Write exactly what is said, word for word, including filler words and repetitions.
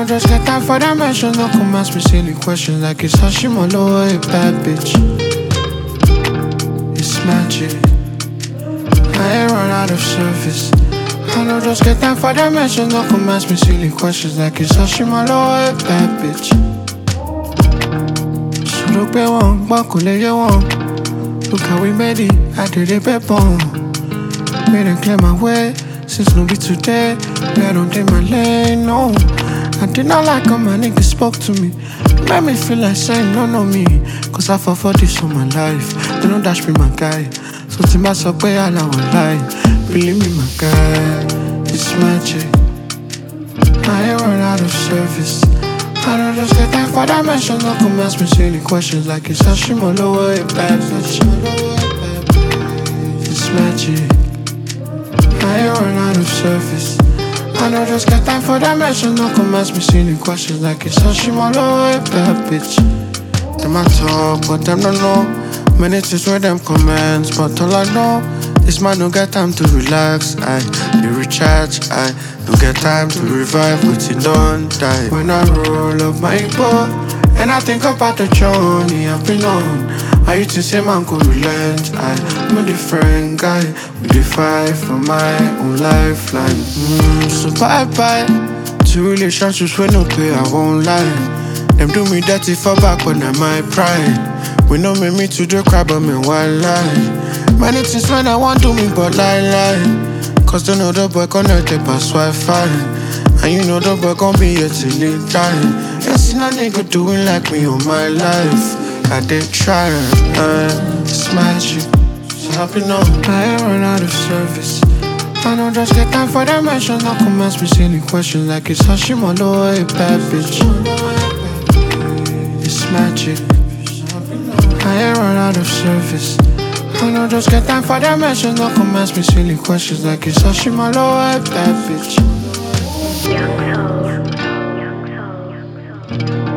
don't just get time for that mention. No come ask me silly questions like it's Hashimoto, a bad bitch. It's magic. I ain't run out of service. I don't just get time for that mention. No come ask me silly questions like it's Hashimoto, a bad bitch. So look at one, buckle lay one. Look how we made it, I did it pep on. Made them clear my way, since no be today. I don't take my lane, no. I did not like how my niggas spoke to me. Made me feel like saying no, no me. Cause I fought for this all my life. They don't dash me my guy. So Timba so pay all our lie. Believe me my guy, it's magic. I ain't run out of service. I don't just get time for that mention. No come ask me silly questions like it's Hashimoto, a bad bitch. It's magic. I ain't run out of service. I don't just get time for that mention. No come ask me silly questions like it's Hashimoto, a bad bitch. Them I talk, but them don't know. Many things with them comments, but all I know is man no get time to relax. I they recharge. I don't get time to revive what you don't die. When I roll up my boat and I think about the journey I've been on, I used to say man could relent. I'm a different guy with the fight for my own lifeline. Mm, so bye bye to relationships with no pay, I won't lie. Them do me dirty for back when I'm my pride. We know me me to the crowd but me one lie. Many things when I want to me but lie lie. Cause they know the boy connected past Wi-Fi. And you know the boy gon' be here till he die. Ain't seen a nigga doing like me all my life. I did try, uh, it's magic. So happy now, I ain't run out of service. I don't just get time for that mention. No come ask me silly questions like it's Hashimoto, a bad bitch. It's magic. I ain't run out of service. I don't just get time for that mention. No come ask me silly questions like it's Hashimoto, a bad bitch. Young soul, young soul, young soul.